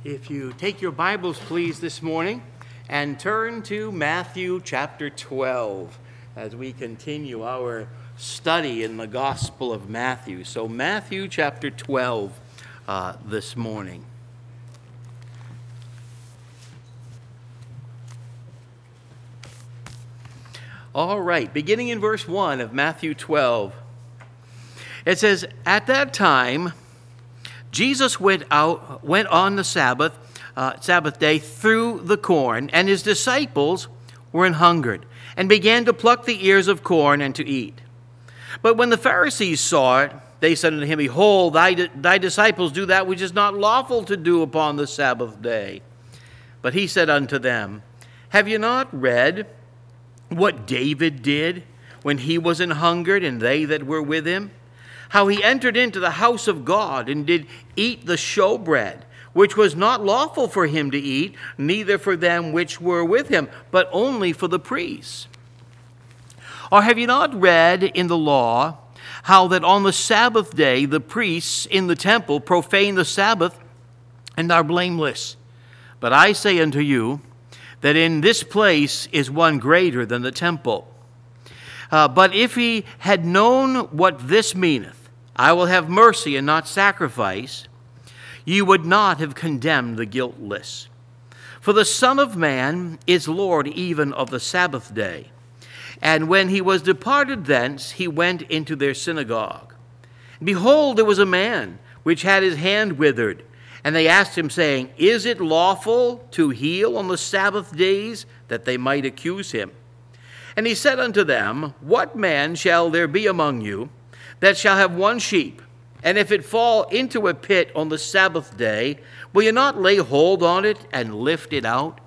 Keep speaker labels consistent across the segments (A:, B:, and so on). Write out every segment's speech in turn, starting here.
A: If you take your Bibles, please, this morning and turn to Matthew chapter 12 as we continue our study in the Gospel of Matthew. So Matthew chapter 12 this morning. All right, beginning in verse 1 of Matthew 12, it says, "At that time, Jesus went on the Sabbath day through the corn, and his disciples were an hungered, and began to pluck the ears of corn and to eat. But when the Pharisees saw it, they said unto him, Behold, thy disciples do that which is not lawful to do upon the Sabbath day. But he said unto them, Have you not read what David did when he was an hungered, and they that were with him? How he entered into the house of God, and did eat the showbread, which was not lawful for him to eat, neither for them which were with him, but only for the priests. Or have you not read in the law how that on the Sabbath day the priests in the temple profane the Sabbath and are blameless? But I say unto you that in this place is one greater than the temple. But if he had known what this meaneth, I will have mercy and not sacrifice, you would not have condemned the guiltless. For the Son of Man is Lord even of the Sabbath day. And when he was departed thence, he went into their synagogue. Behold, there was a man which had his hand withered. And they asked him, saying, Is it lawful to heal on the Sabbath days? That they might accuse him. And he said unto them, What man shall there be among you that shall have one sheep, and if it fall into a pit on the Sabbath day, will you not lay hold on it and lift it out?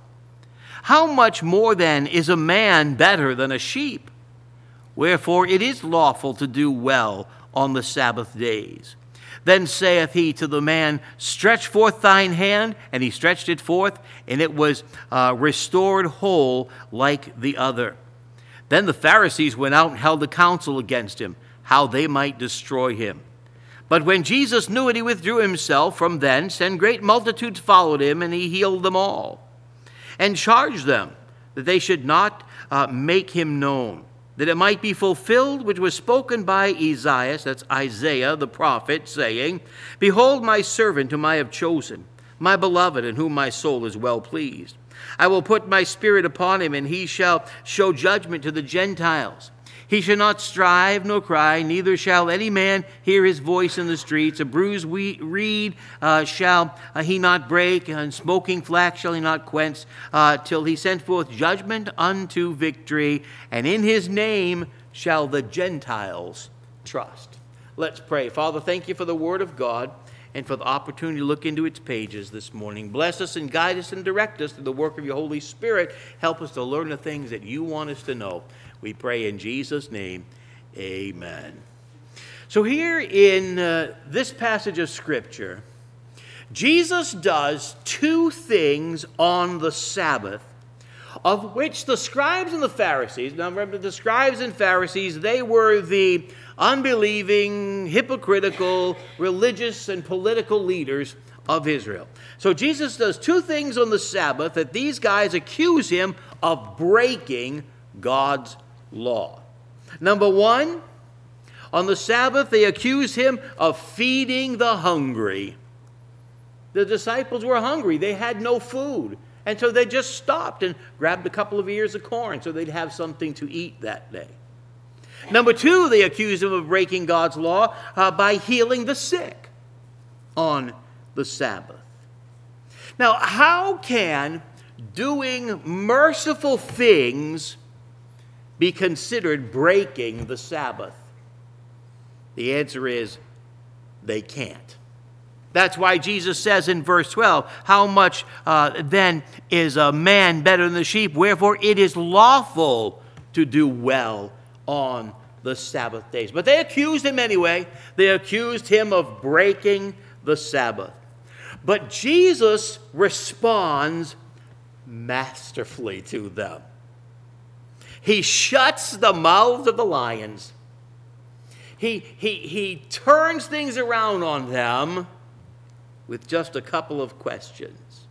A: How much more then is a man better than a sheep? Wherefore it is lawful to do well on the Sabbath days. Then saith he to the man, Stretch forth thine hand. And he stretched it forth, and it was restored whole like the other. Then the Pharisees went out and held a council against him, how they might destroy him. But when Jesus knew it, he withdrew himself from thence, and great multitudes followed him, and he healed them all, and charged them that they should not make him known, that it might be fulfilled which was spoken by Esaias, that's Isaiah the prophet, saying, Behold my servant whom I have chosen, my beloved, in whom my soul is well pleased. I will put my spirit upon him, and he shall show judgment to the Gentiles. He shall not strive nor cry, neither shall any man hear his voice in the streets. A bruised reed shall he not break, and smoking flax shall he not quench, till he send forth judgment unto victory, and in his name shall the Gentiles trust." Let's pray. Father, thank you for the word of God and for the opportunity to look into its pages this morning. Bless us and guide us and direct us through the work of your Holy Spirit. Help us to learn the things that you want us to know. We pray in Jesus' name, amen. So here in this passage of Scripture, Jesus does two things on the Sabbath, of which the scribes and the Pharisees, now remember the scribes and Pharisees, they were the unbelieving, hypocritical, religious, and political leaders of Israel. So Jesus does two things on the Sabbath that these guys accuse him of breaking God's law. Number one, on the Sabbath, they accuse him of feeding the hungry. The disciples were hungry. They had no food. And so they just stopped and grabbed a couple of ears of corn so they'd have something to eat that day. Number two, they accused him of breaking God's law by healing the sick on the Sabbath. Now, how can doing merciful things be considered breaking the Sabbath? The answer is they can't. That's why Jesus says in verse 12, How much then is a man better than the sheep? Wherefore it is lawful to do well on the Sabbath days. But they accused him anyway. They accused him of breaking the Sabbath. But Jesus responds masterfully to them. He shuts the mouths of the lions. He turns things around on them with just a couple of questions.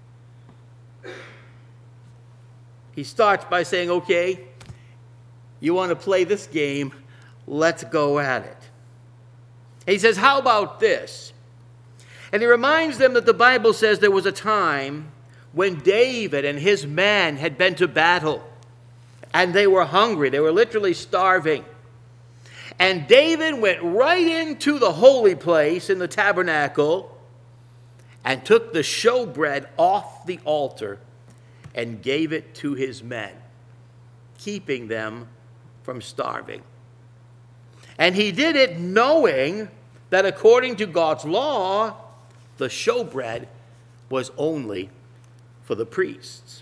A: He starts by saying, okay, you want to play this game, let's go at it. He says, how about this? And he reminds them that the Bible says there was a time when David and his men had been to battle, and they were hungry. They were literally starving. And David went right into the holy place in the tabernacle and took the showbread off the altar and gave it to his men, keeping them from starving. And he did it knowing that according to God's law, the showbread was only for the priests.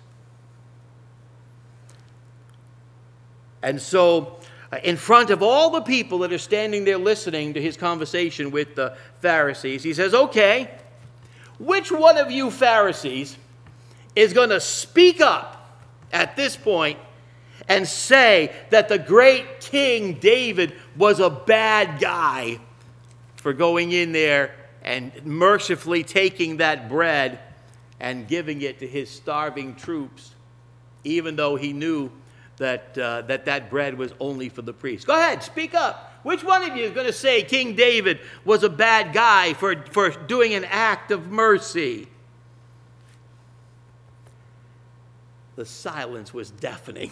A: And so, in front of all the people that are standing there listening to his conversation with the Pharisees, he says, okay, which one of you Pharisees is going to speak up at this point and say that the great King David was a bad guy for going in there and mercifully taking that bread and giving it to his starving troops, even though he knew that that bread was only for the priests? Go ahead, speak up. Which one of you is going to say King David was a bad guy for doing an act of mercy? The silence was deafening.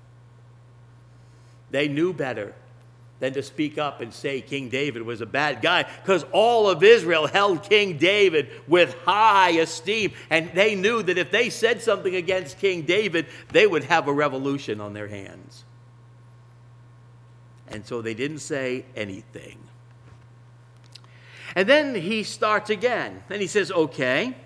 A: They knew better than to speak up and say King David was a bad guy, because all of Israel held King David with high esteem, and they knew that if they said something against King David, they would have a revolution on their hands. And so they didn't say anything. And then he starts again, and he says, okay.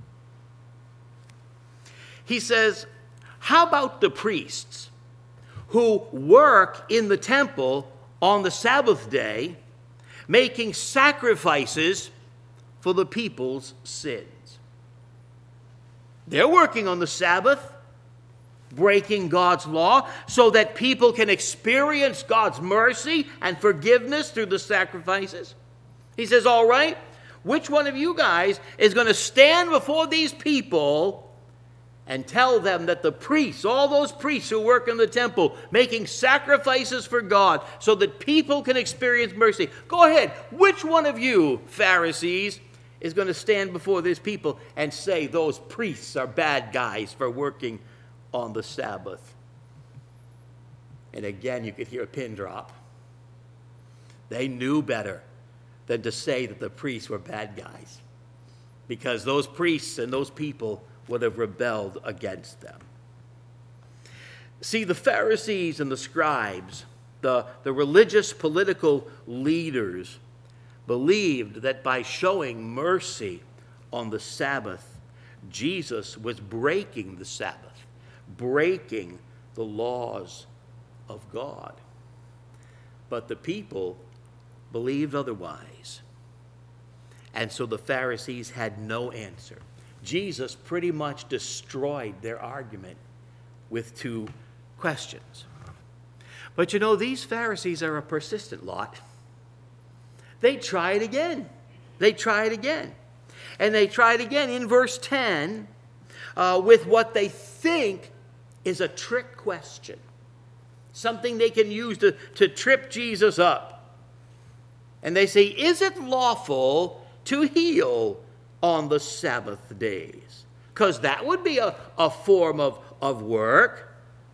A: He says, how about the priests who work in the temple on the Sabbath day, making sacrifices for the people's sins? They're working on the Sabbath, breaking God's law so that people can experience God's mercy and forgiveness through the sacrifices. He says, all right, which one of you guys is going to stand before these people and tell them that the priests, all those priests who work in the temple, making sacrifices for God so that people can experience mercy? Go ahead. Which one of you, Pharisees, is going to stand before these people and say those priests are bad guys for working on the Sabbath? And again, you could hear a pin drop. They knew better than to say that the priests were bad guys, because those priests and those people would have rebelled against them. See, the Pharisees and the scribes, the religious political leaders, believed that by showing mercy on the Sabbath, Jesus was breaking the Sabbath, breaking the laws of God. But the people believed otherwise. And so the Pharisees had no answer. Jesus pretty much destroyed their argument with two questions. But you know, these Pharisees are a persistent lot. They try it again. They try it again. And they try it again in verse 10 with what they think is a trick question. Something they can use to trip Jesus up. And they say, is it lawful to heal on the Sabbath days? Because that would be a form of work.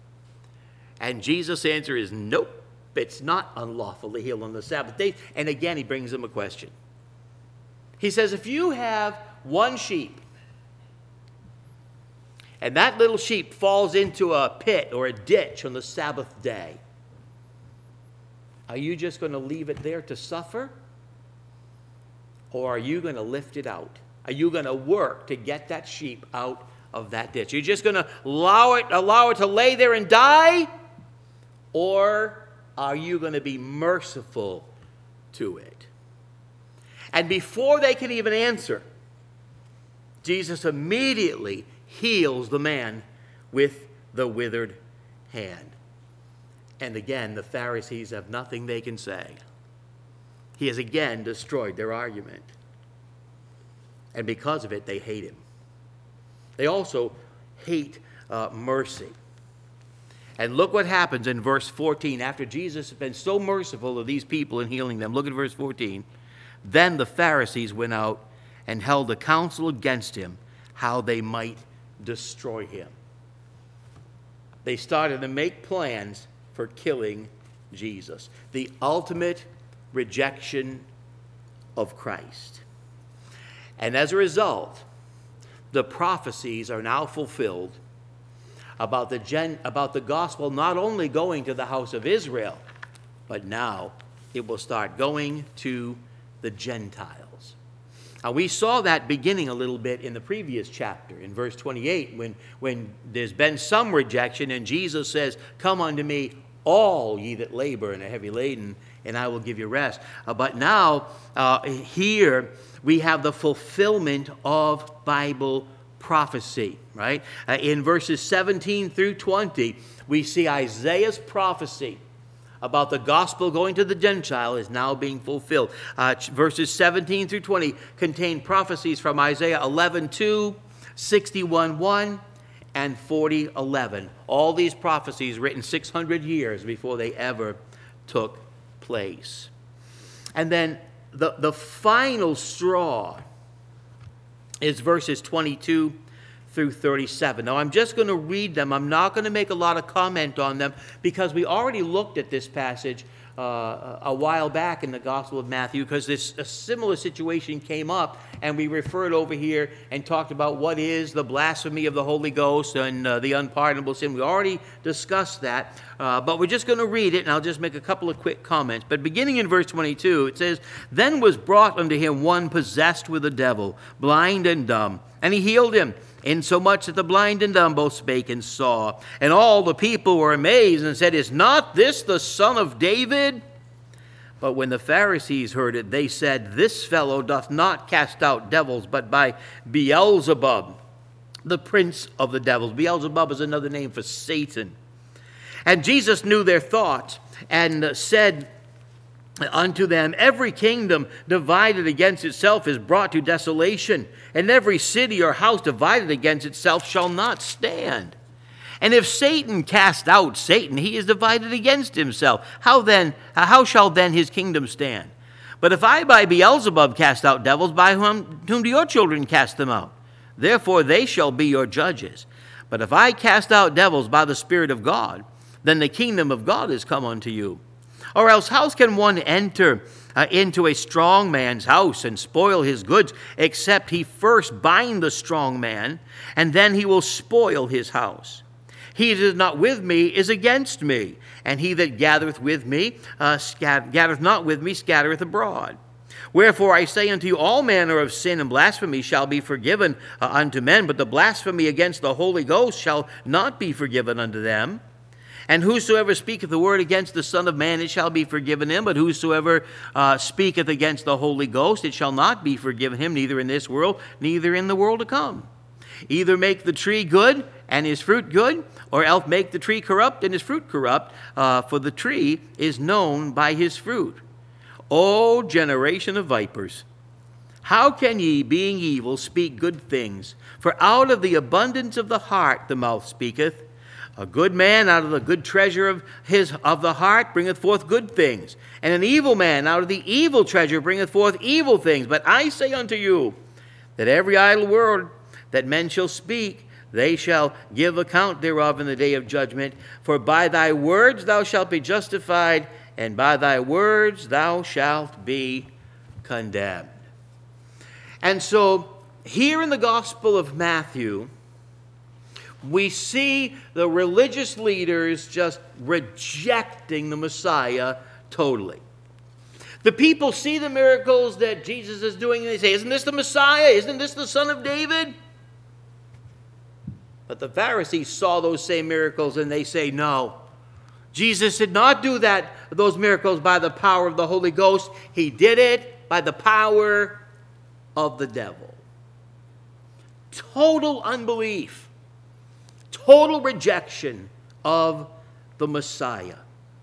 A: And Jesus' answer is, nope, it's not unlawful to heal on the Sabbath days. And again, he brings them a question. He says, if you have one sheep, and that little sheep falls into a pit or a ditch on the Sabbath day, are you just going to leave it there to suffer? Or are you going to lift it out? Are you going to work to get that sheep out of that ditch? You're just going to allow it to lay there and die? Or are you going to be merciful to it? And before they can even answer, Jesus immediately heals the man with the withered hand. And again, the Pharisees have nothing they can say. He has again destroyed their argument. And because of it, they hate him. They also hate mercy. And look what happens in verse 14. After Jesus has been so merciful to these people in healing them. Look at verse 14. Then the Pharisees went out and held a council against him, how they might destroy him. They started to make plans for killing Jesus. The ultimate rejection of Christ. And as a result, the prophecies are now fulfilled about the gospel not only going to the house of Israel, but now it will start going to the Gentiles. Now, we saw that beginning a little bit in the previous chapter, in verse 28, when there's been some rejection, and Jesus says, "Come unto me, all ye that labor and are heavy laden, and I will give you rest." But now, here, we have the fulfillment of Bible prophecy, right? In verses 17 through 20, we see Isaiah's prophecy about the gospel going to the Gentile is now being fulfilled. Verses 17 through 20 contain prophecies from Isaiah 11:2, 61:1, and 40:11. All these prophecies written 600 years before they ever took place. And then the final straw is verses 22 through 37. Now, I'm just going to read them. I'm not going to make a lot of comment on them because we already looked at this passage a while back in the Gospel of Matthew, because a similar situation came up, and we referred over here and talked about what is the blasphemy of the Holy Ghost and the unpardonable sin. We already discussed that, but we're just going to read it, and I'll just make a couple of quick comments. But beginning in verse 22, it says, "Then was brought unto him one possessed with a devil, blind and dumb, and he healed him, insomuch that the blind and dumb both spake and saw. And all the people were amazed and said, Is not this the son of David? But when the Pharisees heard it, they said, This fellow doth not cast out devils, but by Beelzebub, the prince of the devils." Beelzebub is another name for Satan. "And Jesus knew their thoughts, and said unto them, Every kingdom divided against itself is brought to desolation, and every city or house divided against itself shall not stand. And if Satan cast out Satan, he is divided against himself. How shall then his kingdom stand? But if I by Beelzebub cast out devils, by whom do your children cast them out? Therefore they shall be your judges. But if I cast out devils by the Spirit of God, then the kingdom of God is come unto you. Or else how can one enter into a strong man's house and spoil his goods, except he first bind the strong man, and then he will spoil his house? He that is not with me is against me, and he that gathereth not with me scattereth abroad. Wherefore I say unto you, all manner of sin and blasphemy shall be forgiven unto men, but the blasphemy against the Holy Ghost shall not be forgiven unto them. And whosoever speaketh the word against the Son of Man, it shall be forgiven him. But whosoever speaketh against the Holy Ghost, it shall not be forgiven him, neither in this world, neither in the world to come. Either make the tree good, and his fruit good, or else make the tree corrupt, and his fruit corrupt. For the tree is known by his fruit. O generation of vipers, how can ye, being evil, speak good things? For out of the abundance of the heart the mouth speaketh. A good man out of the good treasure of the heart bringeth forth good things, and an evil man out of the evil treasure bringeth forth evil things. But I say unto you, that every idle word that men shall speak, they shall give account thereof in the day of judgment. For by thy words thou shalt be justified, and by thy words thou shalt be condemned. And so, here in the Gospel of Matthew, we see the religious leaders just rejecting the Messiah totally. The people see the miracles that Jesus is doing, and they say, Isn't this the Messiah? Isn't this the Son of David? But the Pharisees saw those same miracles, and they say, No. Jesus did not do those miracles by the power of the Holy Ghost. He did it by the power of the devil. Total unbelief. Total rejection of the Messiah.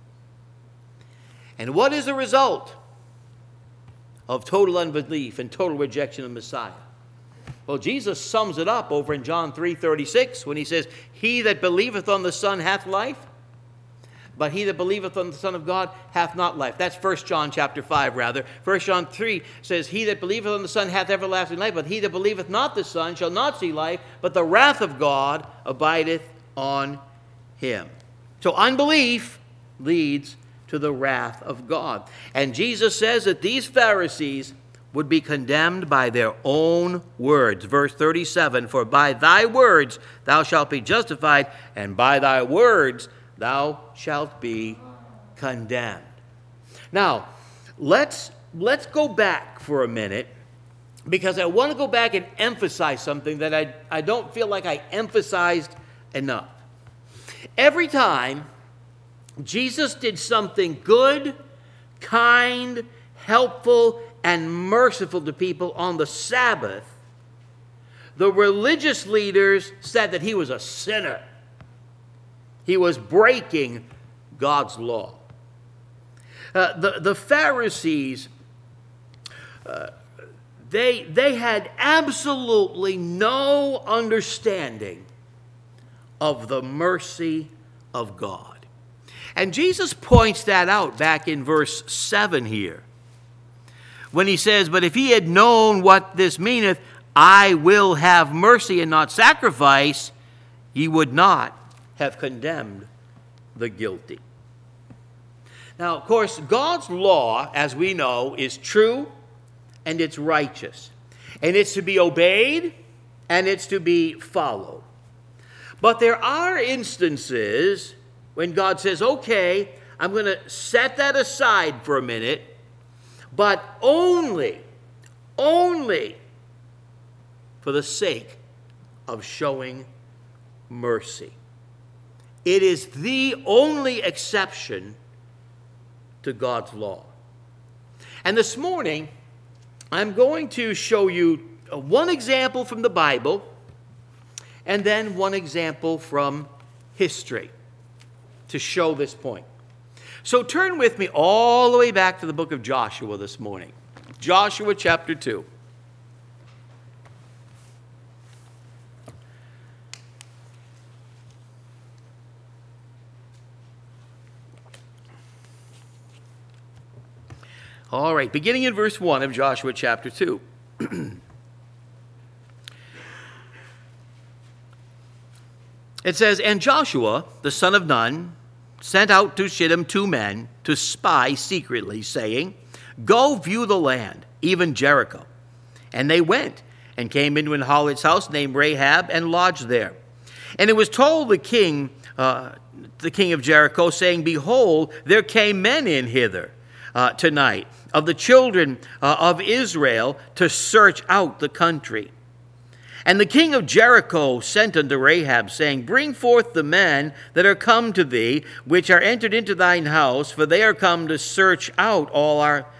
A: And what is the result of total unbelief and total rejection of the Messiah? Well, Jesus sums it up over in John 3:36 when he says, "He that believeth on the Son hath life, but he that believeth on the Son of God hath not life." That's 1 John chapter 5, rather. 1 John 3 says, "He that believeth on the Son hath everlasting life, but he that believeth not the Son shall not see life, but the wrath of God abideth on him." So unbelief leads to the wrath of God. And Jesus says that these Pharisees would be condemned by their own words. Verse 37, "For by thy words thou shalt be justified, and by thy words thou shalt be condemned." Now, let's go back for a minute, because I want to go back and emphasize something that I don't feel like I emphasized enough. Every time Jesus did something good, kind, helpful, and merciful to people on the Sabbath, the religious leaders said that he was a sinner. He was breaking God's law. The Pharisees, they had absolutely no understanding of the mercy of God. And Jesus points that out back in verse 7 here, when he says, "But if he had known what this meaneth, I will have mercy and not sacrifice, he would not have condemned the guilty." Now, of course, God's law, as we know, is true and it's righteous. And it's to be obeyed and it's to be followed. But there are instances when God says, "Okay, I'm going to set that aside for a minute, but only for the sake of showing mercy." It is the only exception to God's law. And this morning, I'm going to show you one example from the Bible and then one example from history to show this point. So turn with me all the way back to the book of Joshua this morning. Joshua chapter 2. All right, beginning in verse 1 of Joshua chapter 2. It says, "And Joshua, the son of Nun, sent out to Shittim 2 men to spy secretly, saying, Go view the land, even Jericho. And they went and came into an harlot's house named Rahab and lodged there. And it was told the king of Jericho, saying, Behold, there came men in hither tonight of the children of Israel to search out the country. And the king of Jericho sent unto Rahab, saying, Bring forth the men that are come to thee, which are entered into thine house, for they are come to search out all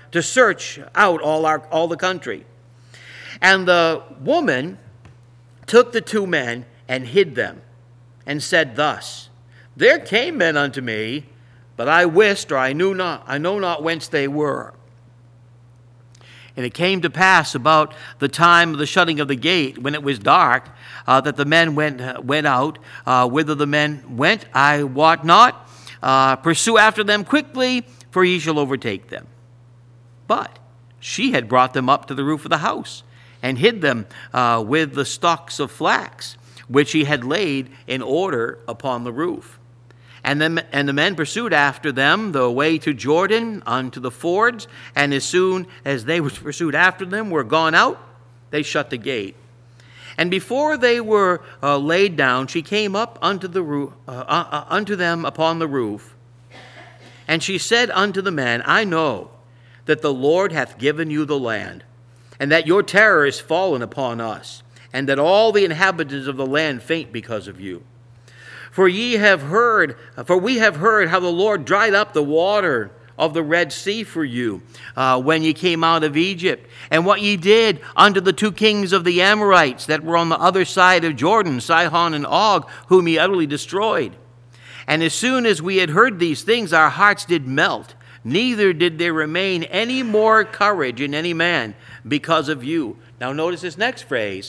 A: the country. And the woman took the 2 men and hid them, and said thus, There came men unto me, but I wist, or I know not whence they were. And it came to pass about the time of the shutting of the gate, when it was dark, that the men went out. Whither the men went, I wot not. Pursue after them quickly, for ye shall overtake them. But she had brought them up to the roof of the house, and hid them with the stalks of flax, which she had laid in order upon the roof. And the men pursued after them the way to Jordan unto the fords, and as soon as they which pursued after them were gone out, they shut the gate. And before they were laid down, she came up unto them upon the roof, and she said unto the men, I know that the Lord hath given you the land, and that your terror is fallen upon us, and that all the inhabitants of the land faint because of you. For we have heard how the Lord dried up the water of the Red Sea for you when ye came out of Egypt, and what ye did unto the 2 kings of the Amorites that were on the other side of Jordan, Sihon and Og, whom ye utterly destroyed. And as soon as we had heard these things, our hearts did melt, neither did there remain any more courage in any man because of you. Now notice this next phrase,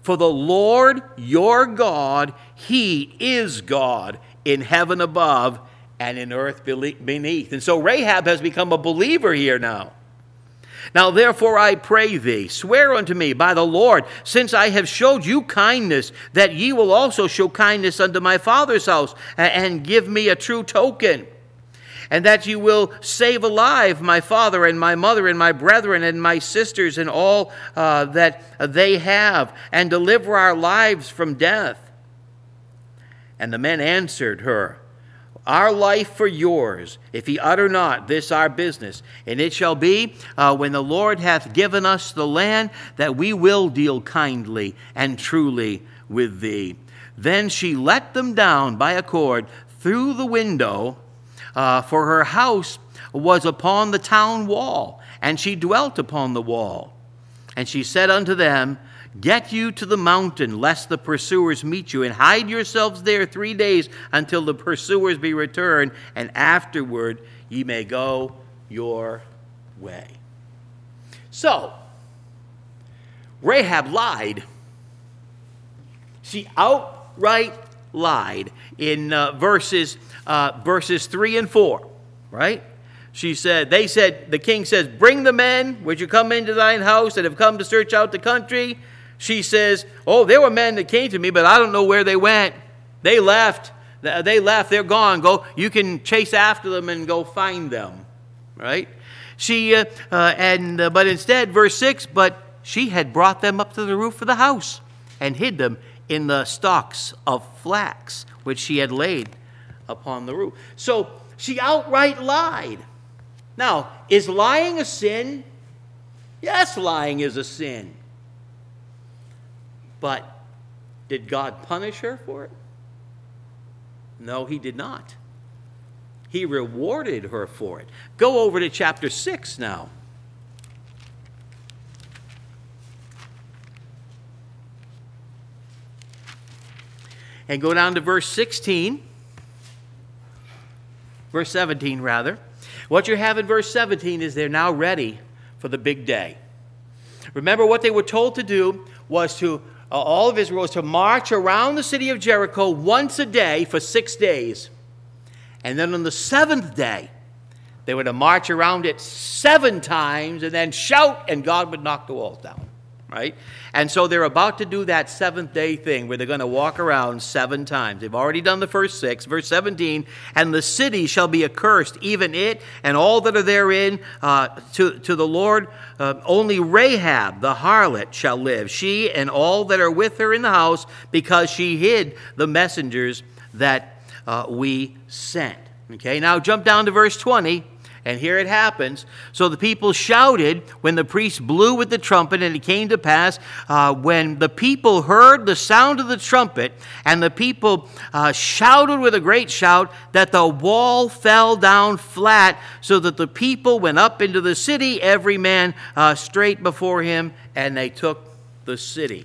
A: For the Lord your God, he is God in heaven above and in earth beneath. And so Rahab has become a believer here now. Now therefore I pray thee, swear unto me by the Lord, since I have showed you kindness, that ye will also show kindness unto my father's house, and give me a true token, and that you will save alive my father and my mother and my brethren and my sisters and all that they have, and deliver our lives from death. And the men answered her, Our life for yours, if ye utter not this our business. And it shall be, when the Lord hath given us the land, that we will deal kindly and truly with thee. Then she let them down by a cord through the window, for her house was upon the town wall, and she dwelt upon the wall. And she said unto them, Get you to the mountain, lest the pursuers meet you, and hide yourselves there 3 days until the pursuers be returned, and afterward ye may go your way. So, Rahab lied. She outright lied in verses 3 and 4, right? The king says, Bring the men which are come into thine house and have come to search out the country. She says, Oh, there were men that came to me, but I don't know where they went. They left. They're gone. Go. You can chase after them and go find them, right? But instead, verse 6, but she had brought them up to the roof of the house and hid them in the stalks of flax, which she had laid upon the roof. So she outright lied. Now, is lying a sin? Yes, lying is a sin. But did God punish her for it? No, he did not. He rewarded her for it. Go over to chapter 6 now. And go down to verse 16. Verse 17, rather. What you have in verse 17 is they're now ready for the big day. Remember, what they were told to do was all of Israel was to march around the city of Jericho once a day for 6 days. And then on the seventh day, they were to march around it 7 times and then shout, and God would knock the walls down. Right? And so they're about to do that 7th day thing where they're going to walk around 7 times. They've already done the first 6. Verse 17, And the city shall be accursed, even it and all that are therein, to the Lord. Only Rahab the harlot shall live, she and all that are with her in the house, because she hid the messengers that we sent. Okay, now jump down to verse 20. And here it happens. So the people shouted when the priest blew with the trumpet, and it came to pass when the people heard the sound of the trumpet, and the people shouted with a great shout, that the wall fell down flat, so that the people went up into the city, every man straight before him, and they took the city.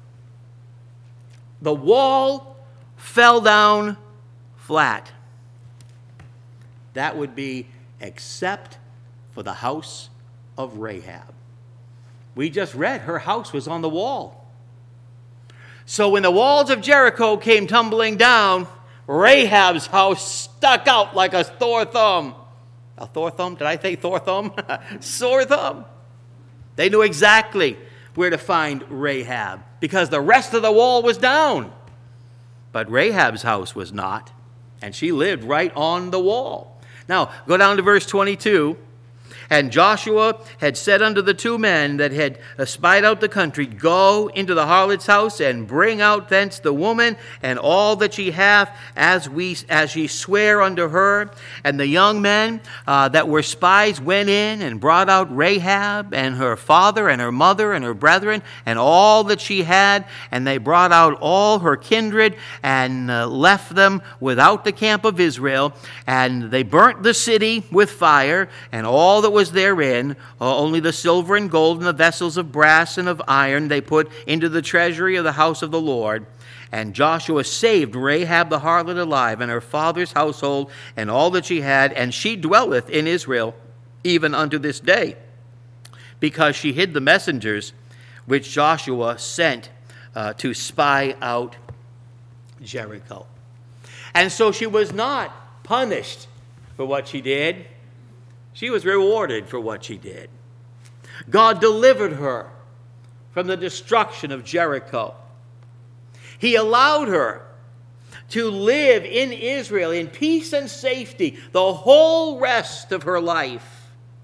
A: The wall fell down flat. That would be except for the house of Rahab. We just read her house was on the wall. So when the walls of Jericho came tumbling down, Rahab's house stuck out like a sore thumb. A Thor thumb? Did I say Thor thumb? Sore thumb. They knew exactly where to find Rahab because the rest of the wall was down. But Rahab's house was not, and she lived right on the wall. Now, go down to verse 22. And Joshua had said unto the 2 men that had spied out the country, Go into the harlot's house, and bring out thence the woman, and all that she hath, as ye swear unto her. And the young men that were spies went in, and brought out Rahab, and her father, and her mother, and her brethren, and all that she had. And they brought out all her kindred, and left them without the camp of Israel. And they burnt the city with fire, and all that was therein, only the silver and gold and the vessels of brass and of iron they put into the treasury of the house of the Lord. And Joshua saved Rahab the harlot alive, and her father's household, and all that she had, and she dwelleth in Israel even unto this day, because she hid the messengers which Joshua sent to spy out Jericho. And so she was not punished for what she did. She was rewarded for what she did. God delivered her from the destruction of Jericho. He allowed her to live in Israel in peace and safety the whole rest of her life.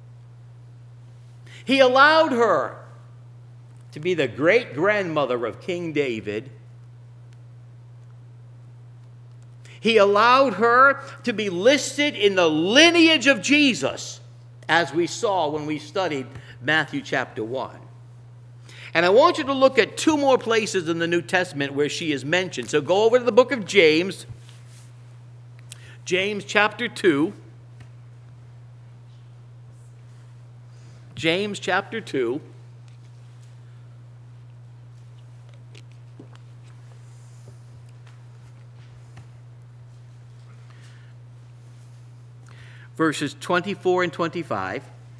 A: He allowed her to be the great-grandmother of King David. He allowed her to be listed in the lineage of Jesus, as we saw when we studied Matthew chapter 1. And I want you to look at two more places in the New Testament where she is mentioned. So go over to the book of James, James chapter 2. James chapter 2. Verses 24 and 25.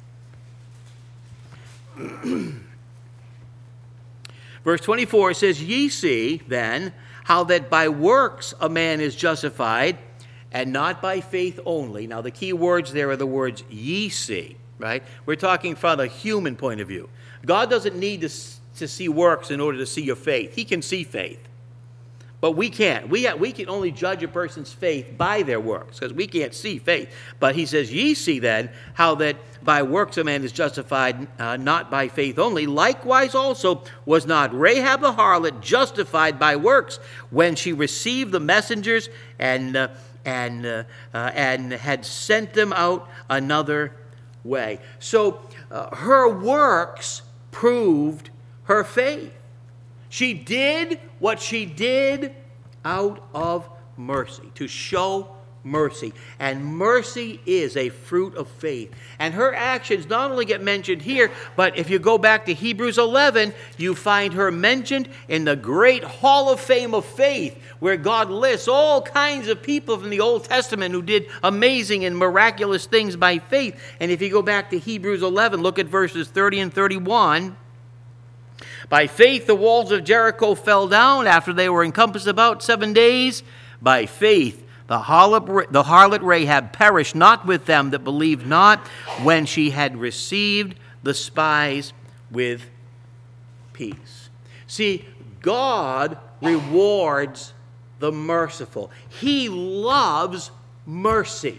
A: Verse 24 says, "Ye see, then, how that by works a man is justified, and not by faith only." Now, the key words there are the words "ye see," right? We're talking from a human point of view. God doesn't need to see works in order to see your faith. He can see faith. But we can't. We can only judge a person's faith by their works, because we can't see faith. But he says, "Ye see then how that by works a man is justified, not by faith only. Likewise also was not Rahab the harlot justified by works when she received the messengers and had sent them out another way." So her works proved her faith. She did what she did out of mercy, to show mercy. And mercy is a fruit of faith. And her actions not only get mentioned here, but if you go back to Hebrews 11, you find her mentioned in the great Hall of Fame of faith, where God lists all kinds of people from the Old Testament who did amazing and miraculous things by faith. And if you go back to Hebrews 11, look at verses 30 and 31. "By faith the walls of Jericho fell down after they were encompassed about 7 days. By faith the harlot Rahab perished not with them that believed not, when she had received the spies with peace." See, God rewards the merciful. He loves mercy.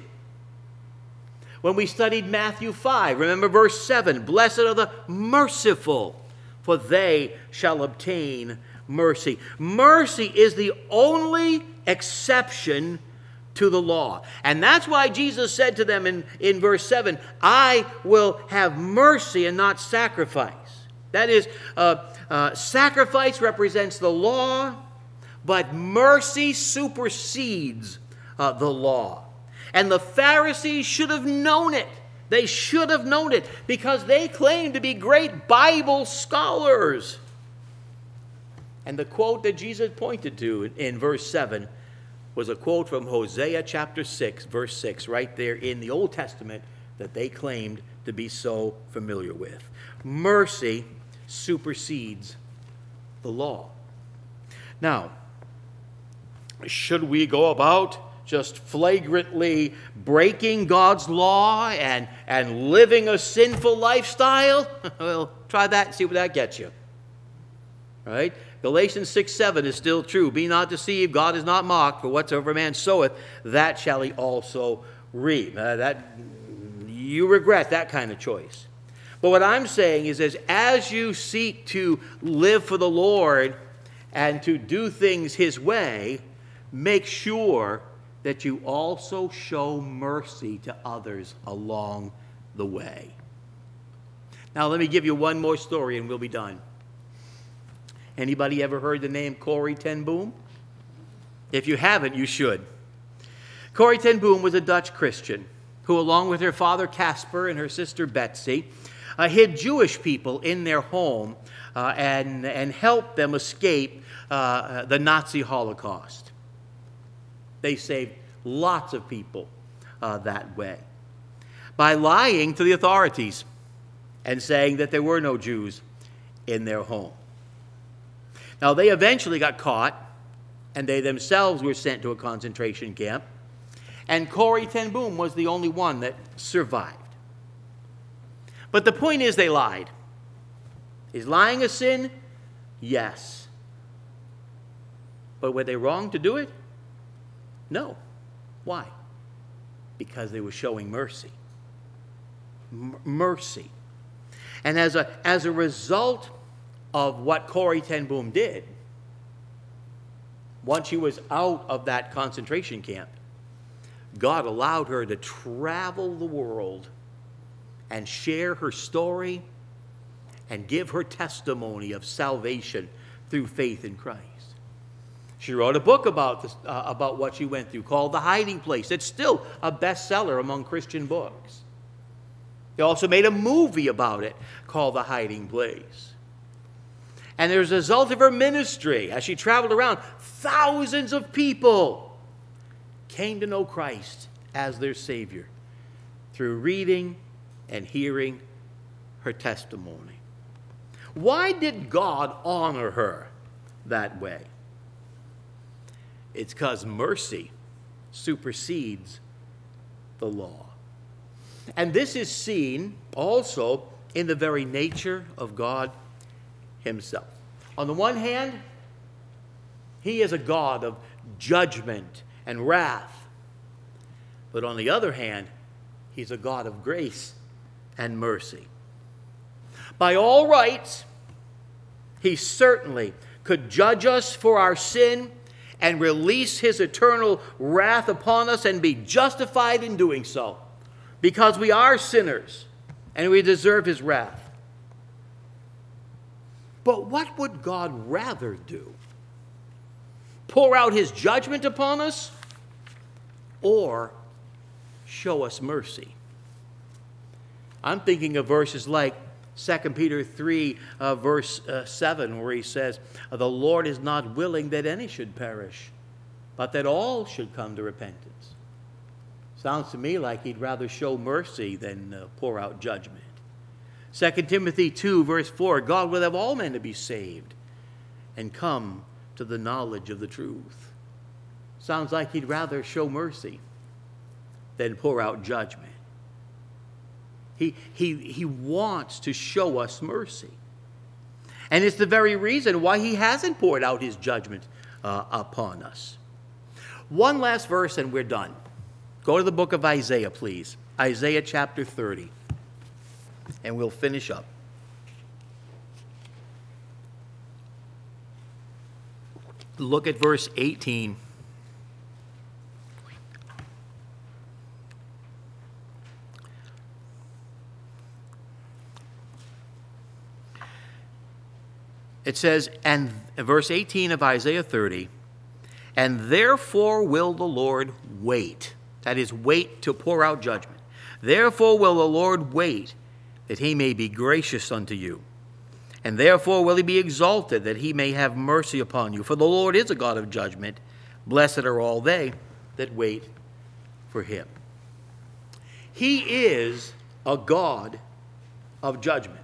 A: When we studied Matthew 5, remember verse 7, "Blessed are the merciful, for they shall obtain mercy." Mercy is the only exception to the law. And that's why Jesus said to them in verse 7, "I will have mercy and not sacrifice." That is, sacrifice represents the law, but mercy supersedes the law. And the Pharisees should have known it. They should have known it, because they claimed to be great Bible scholars. And the quote that Jesus pointed to in verse 7 was a quote from Hosea chapter 6, verse 6, right there in the Old Testament that they claimed to be so familiar with. Mercy supersedes the law. Now, should we go about just flagrantly breaking God's law and living a sinful lifestyle? Well, try that and see what that gets you. Right? Galatians 6:7 is still true. "Be not deceived, God is not mocked, for whatsoever man soweth, that shall he also reap." You regret that kind of choice. But what I'm saying is as you seek to live for the Lord and to do things His way, make sure that you also show mercy to others along the way. Now, let me give you one more story and we'll be done. Anybody ever heard the name Corrie ten Boom? If you haven't, you should. Corrie ten Boom was a Dutch Christian who, along with her father Casper and her sister Betsy, hid Jewish people in their home and helped them escape the Nazi Holocaust. They saved lots of people that way by lying to the authorities and saying that there were no Jews in their home. Now, they eventually got caught, and they themselves were sent to a concentration camp. And Corrie ten Boom was the only one that survived. But the point is, they lied. Is lying a sin? Yes. But were they wrong to do it? No. Why? Because they were showing mercy. Mercy. And as a result of what Corrie ten Boom did, once she was out of that concentration camp, God allowed her to travel the world and share her story and give her testimony of salvation through faith in Christ. She wrote a book about what she went through called The Hiding Place. It's still a bestseller among Christian books. They also made a movie about it called The Hiding Place. And as a result of her ministry, as she traveled around, thousands of people came to know Christ as their Savior through reading and hearing her testimony. Why did God honor her that way? It's because mercy supersedes the law. And this is seen also in the very nature of God himself. On the one hand, he is a God of judgment and wrath. But on the other hand, he's a God of grace and mercy. By all rights, he certainly could judge us for our sin and release his eternal wrath upon us and be justified in doing so, because we are sinners and we deserve his wrath. But what would God rather do? Pour out his judgment upon us or show us mercy? I'm thinking of verses like 2 Peter 3, verse 7, where he says, "The Lord is not willing that any should perish, but that all should come to repentance." Sounds to me like he'd rather show mercy than pour out judgment. 2 Timothy 2, verse 4, "God will have all men to be saved and come to the knowledge of the truth." Sounds like he'd rather show mercy than pour out judgment. He wants to show us mercy. And it's the very reason why he hasn't poured out his judgment upon us. One last verse and we're done. Go to the book of Isaiah, please. Isaiah chapter 30. And we'll finish up. Look at verse 18. It says, and verse 18 of Isaiah 30, "And therefore will the Lord wait." That is, wait to pour out judgment. "Therefore will the Lord wait, that he may be gracious unto you. And therefore will he be exalted, that he may have mercy upon you. For the Lord is a God of judgment. Blessed are all they that wait for him." He is a God of judgment.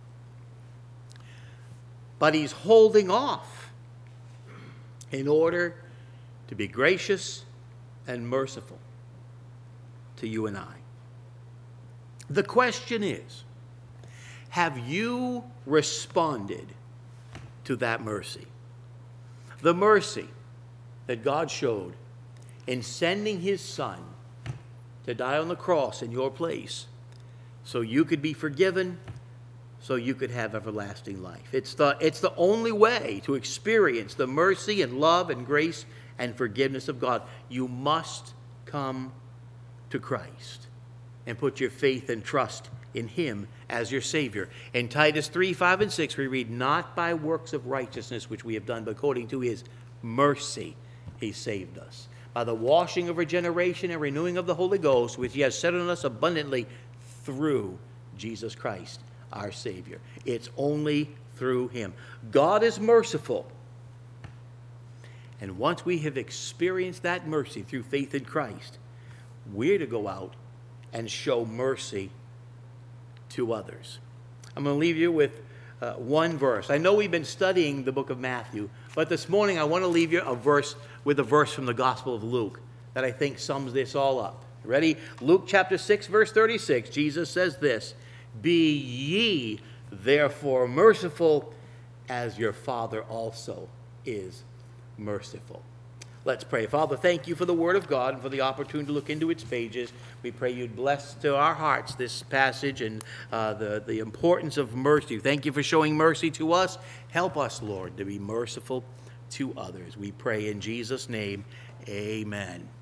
A: But he's holding off in order to be gracious and merciful to you and I. The question is, have you responded to that mercy? The mercy that God showed in sending his Son to die on the cross in your place so you could be forgiven, so you could have everlasting life. It's the only way to experience the mercy and love and grace and forgiveness of God. You must come to Christ and put your faith and trust in him as your Savior. In Titus 3, 5, and 6, we read, "Not by works of righteousness which we have done, but according to his mercy he saved us, by the washing of regeneration and renewing of the Holy Ghost, which he has set on us abundantly through Jesus Christ, our Savior." It's only through him. God is merciful. And once we have experienced that mercy through faith in Christ, we're to go out and show mercy to others. I'm going to leave you with one verse. I know we've been studying the book of Matthew, but this morning I want to leave you a verse from the Gospel of Luke that I think sums this all up. Ready? Luke chapter 6, verse 36. Jesus says this, "Be ye therefore merciful, as your Father also is merciful." Let's pray. Father, thank you for the Word of God and for the opportunity to look into its pages. We pray you'd bless to our hearts this passage and the importance of mercy. Thank you for showing mercy to us. Help us, Lord, to be merciful to others. We pray in Jesus' name, amen.